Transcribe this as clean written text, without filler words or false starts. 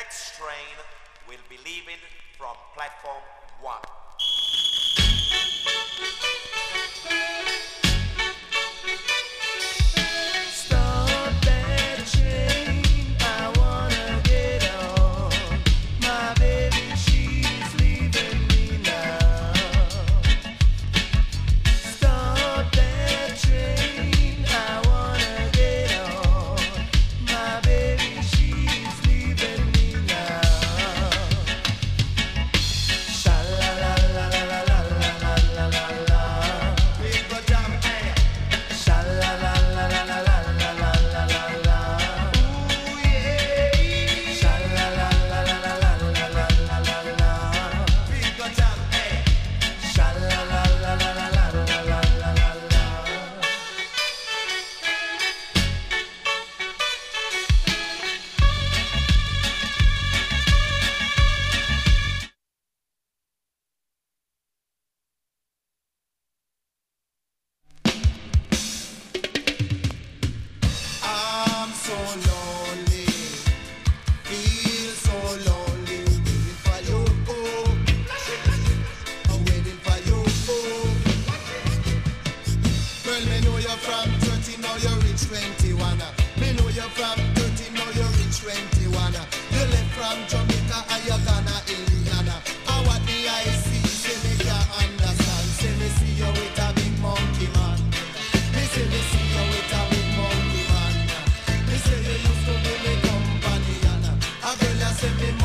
next train will be leaving from platform 1. Stop that train, I wanna get on. My baby, she's leaving me now. Stop that train, I wanna get on. My baby, she's leaving me now. Sha la la la la la la la la la. Big go jam, hey. Sha la la la la la la la la la la la. Ooh yeah. Sha la la la la la la la la la la la. Big go jam, hey. Sha la la la la la la la la la la la. I'm so lonely, feel so lonely, waiting for you, I'm waiting for you. Girl, me know you're from 30, now you're reach 21. Me know you're from 30, now you're reach 21. You left from Jamaica and you're gonna Indiana. And what the I see, say me can't understand. Say me see you with a big monkey man. Me say me see you with a big monkey man. Me say you used to be me companion. A girl you say me